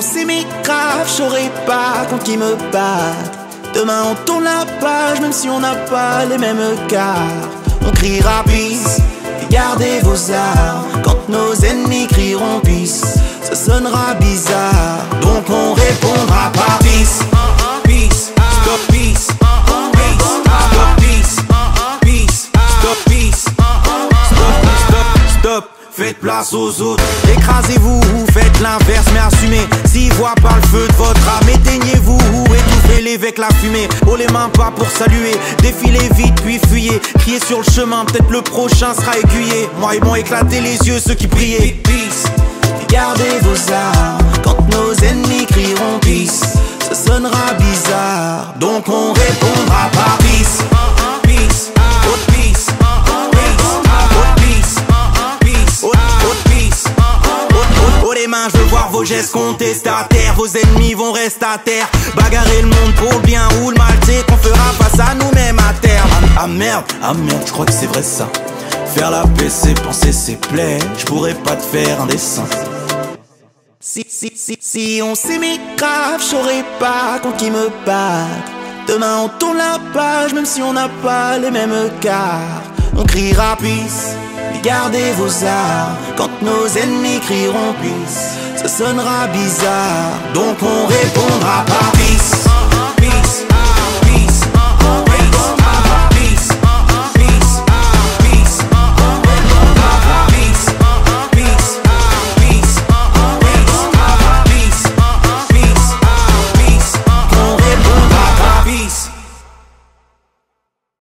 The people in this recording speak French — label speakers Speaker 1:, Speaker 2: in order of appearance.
Speaker 1: on s'aimait grave, j'aurais pas contre qui me battre. Demain on tourne la page, même si on n'a pas les mêmes quarts. On criera peace, et gardez vos armes. Quand nos ennemis crieront peace, ça sonnera bizarre. Donc on répondra par peace. Peace, stop peace. Peace, stop peace. Peace, stop peace. Stop, faites place aux autres. Écrasez-vous, faites l'inverse mais assumez. S'ils voient pas le feu de votre âme, éteignez-vous, étouffez-les avec la fumée. Haut les mains pas pour saluer, défilez vite puis fuyez. Criez sur le chemin, peut-être le prochain sera aiguillé. Moi ils m'ont éclaté les yeux ceux qui priaient. Peace, gardez vos armes. Quand nos ennemis crieront peace, ça sonnera bizarre. Donc on répondra par peace. Peace, oh peace. Haut les mains, je veux voir vos gestes contester à terre. Vos ennemis vont rester à terre. Bagarrer le monde pour le bien ou le mal, c'est qu'on fera face à nous-mêmes à terme. Ah merde, je crois que c'est vrai ça. Faire la paix, c'est penser, c'est plaire. Je pourrais pas te faire un dessin. Si on s'aimait grave, j'aurais pas contre qui me battre. Demain on tourne la page, même si on n'a pas les mêmes quarts. On criera peace, gardez vos armes. Quand nos ennemis crieront peace, ça sonnera bizarre. Donc on répondra par peace.